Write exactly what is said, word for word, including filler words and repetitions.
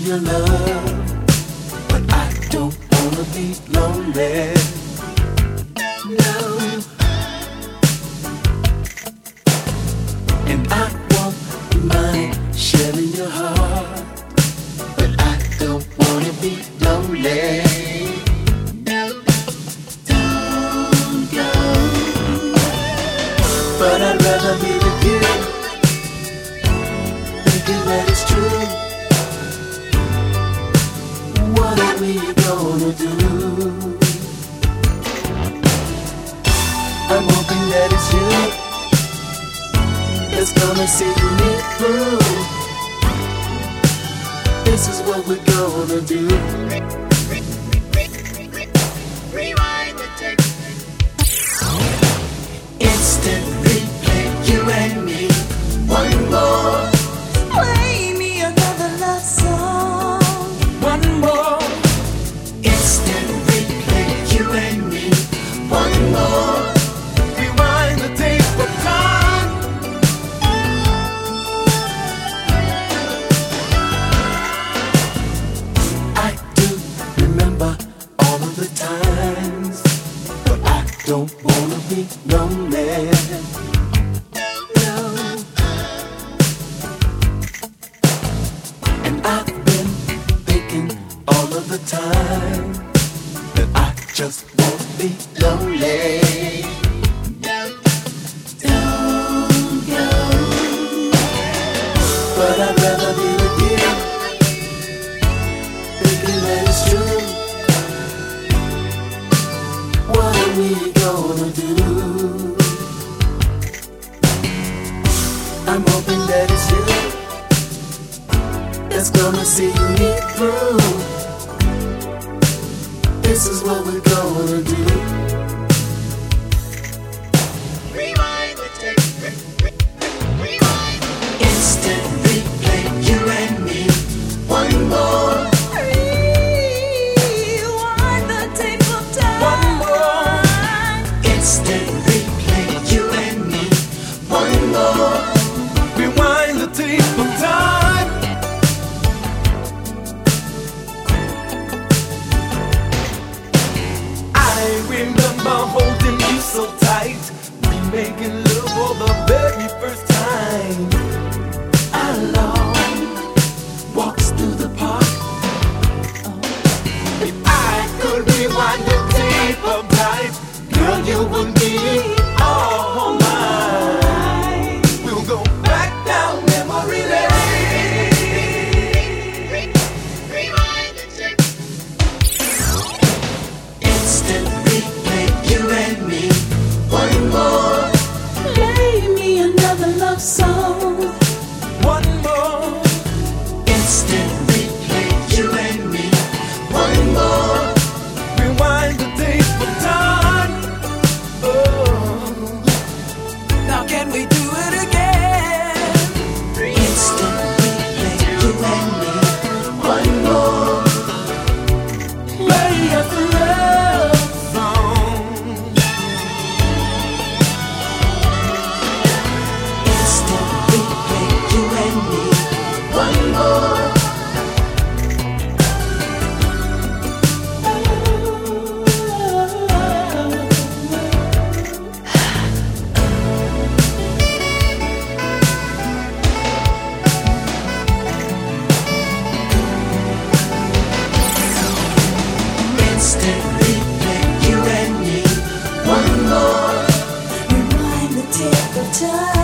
your love, but I don't wanna be lonely. No. And I won't mind sharing your heart, but I don't wanna be lonely. Don't go, but I'd rather be with you, thinking that it's true. What are we gonna do? I'm hoping that it's you that's gonna see me through. This is what we're gonna do. Rewind the tape. Instant replay, you and me. One more. Play me another love song. One more. Instant replay, you and me. One more. Rewind the tape of time. I do remember all of the times, but I don't wanna be lonely. No. And I've been thinking all of the time that I just won't be lonely. Don't go, but I'd rather be with you, thinking that it's true. What are we gonna do? I'm hoping that it's you that's gonna see me through. This is what we're gonna do. Rewind the tape. Rewind. Instant replay, you and me. One more. Rewind the tape of time. One more. Instant replay, you and me. One more. Rewind the tape of time. I remember holding you so tight, we making love for the very first time. Our long walks through the park. If I could rewind the tape of time, girl, you would be all mine. We'll go back down memory lane. Rewind the tape. Instant replay, you and me. One more. Play me another love song. One more. Instant replay, you and me. One more. Rewind the tape of time. Oh. Now can we do it again? Instant replay, you and me. One more. Play us a love song. Instant replay, you and me. One more. Instant replay, you and me. One more. Rewind the tape of time.